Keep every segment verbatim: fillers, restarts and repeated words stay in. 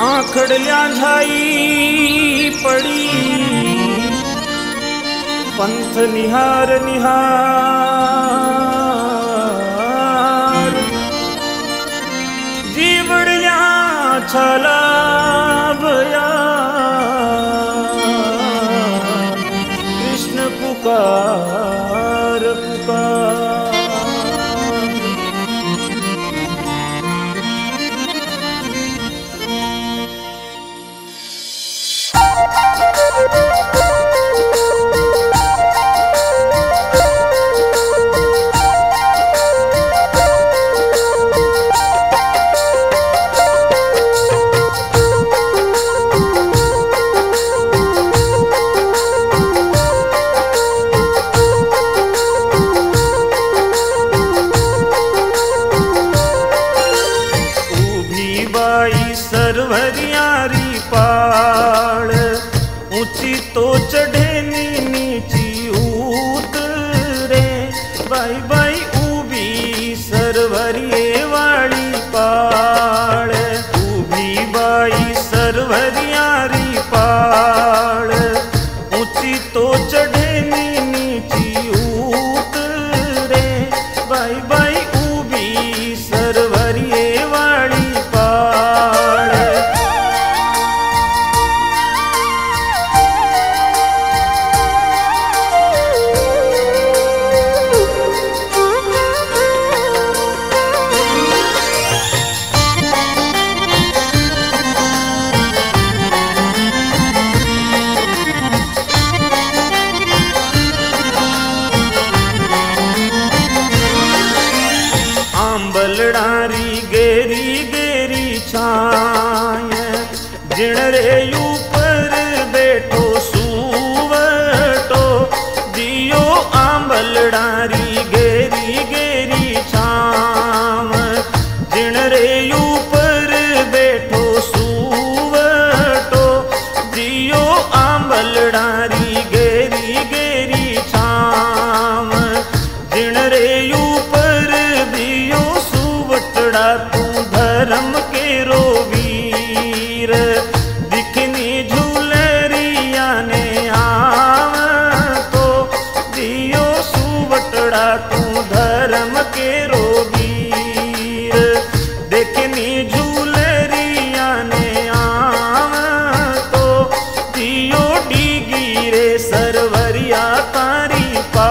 आखड़ल्या झाई पड़ी पंथ निहार निहार जीवड़ल्या छला भया कृष्ण पुकार पुकार। सर्वरियारी पाड़ ऊंची तो चढ़े नी नीची उतरे बाई बाई उभी सरवरिये वाली पाड़ उभी बाई सरवरियारी पाड़ ऊंची तो चढ़े नी नीची उतरे बाई बाई उभी सरवरिये वाली आंबलडारी गेरी गेरी छाय जिण रे ऊपर बैठो सुवटो दियो आंबलडारी गेरी गेरी छाव जिण रे ऊपर बैठो सुवटो दियो आंबलडारी गेरी गेरी छाव जिण रे ऊपर दियो सुवटड़ा तू धर्म के रो वीर दिखनी झूलरिया ने आव तो दियो सुवटड़ा तू धर्म के रो वीर दिखनी झूलरिया ने आव तो दियो डीगी रे सरवरिया तारी पा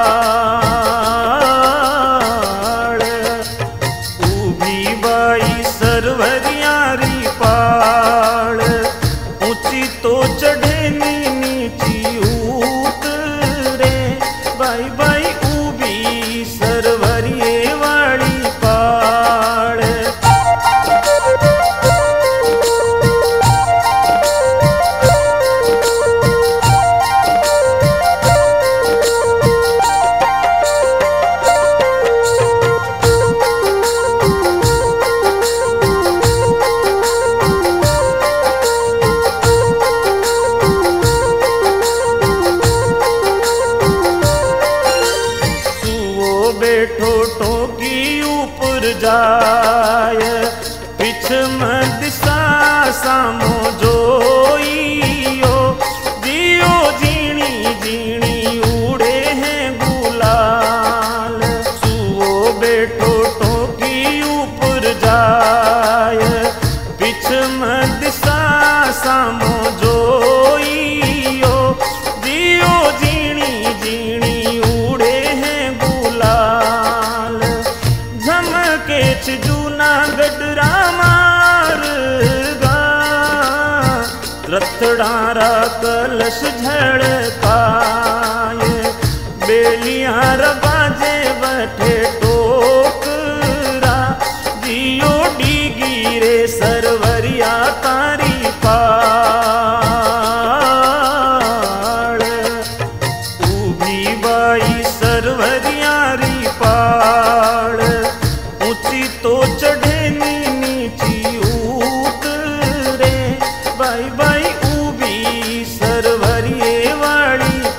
सरवरियारी पाड़ ऊंची तो चढ़े नी नीची उतरे बाई बाई उभी सरवरिये वाली पाड़। बैठो टोकी ऊपर जाय पिछ दिशा सामो जोइयो दियो जीणी जीणी उड़े हैं गुलाल सुओ बैठो टोकी ऊपर जाय पिछ दिशा सामो जोइयो दियो जीणी जीणी उड़े हैं गुलाल झमके जूनागढ़ रामारगा रथड़ारा कलश झड़काए बेलियार बाजे बठे टोकरा दियो डीगी रे सरवरिया तारी पाड़ उभी बाई सरवरियारी पाड़ ऊंची तो चढ़े नी नीची उतरे बाई बाई उभी सरवरिये वाली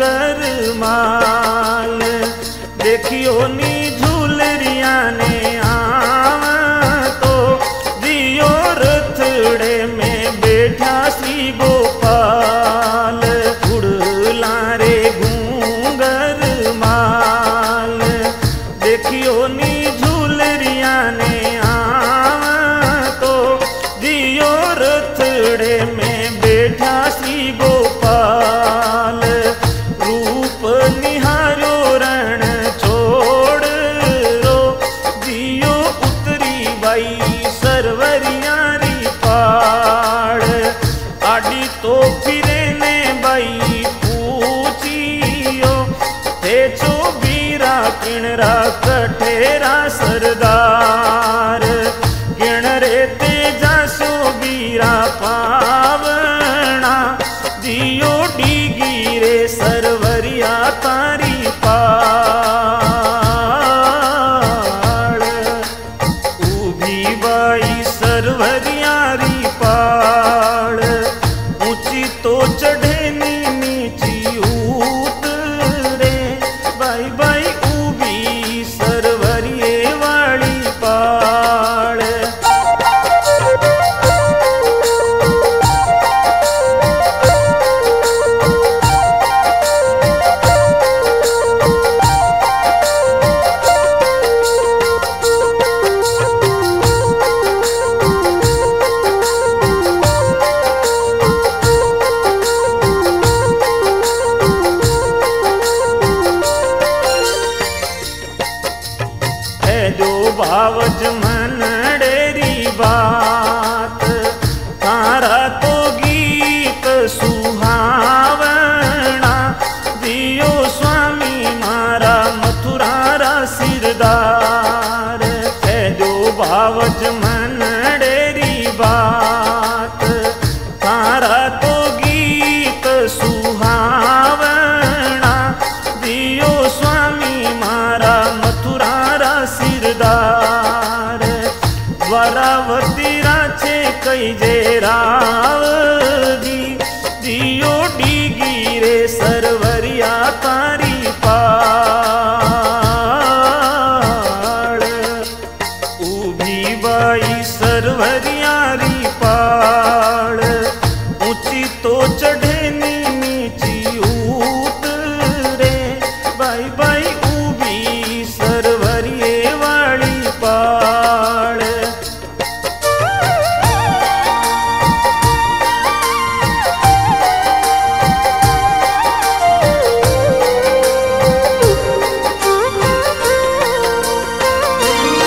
घूंगर माल। देखियो नी झूलरिया ने आव तो दियो रथड़े में बैठा श्री गोपाल। उड़ला रे घूंगर माल। देखियो नी झूलरिया ने आव तो दियो रथड़े में बैठा श्री गोपाल। रूप निहारो रण छोड़ रो दियो उतरी बाई सरवरियारी पाड़। आड़ी तो फिरे ने बाई पूछियो थे चो बीरा किणरा कठेरा सरदार। किण रे तेजा सो बीरा पावना दियो डीगी रे सरवरिया तारी पाड़। ऊभी बाई सरवरियारी पाड़। ऊंची तो चढ़े नी नीची उतरे बाई बाई ऊभी सरवरिये वाली पाड़। भावज मनडेरी बात तारा तो गीत सुहावना। दियो स्वामी मारा मथुरा रा सिरदार। है जो भावज मनडेरी बात तारा तो गीत सुहावना। दियो स्वामी मारा मथुरा रा सिरदार। द्वारावती राचे कई जे रावगी दियो डीगी रे सरवरिया तारी पाड़। ऊभी बाई सरवरी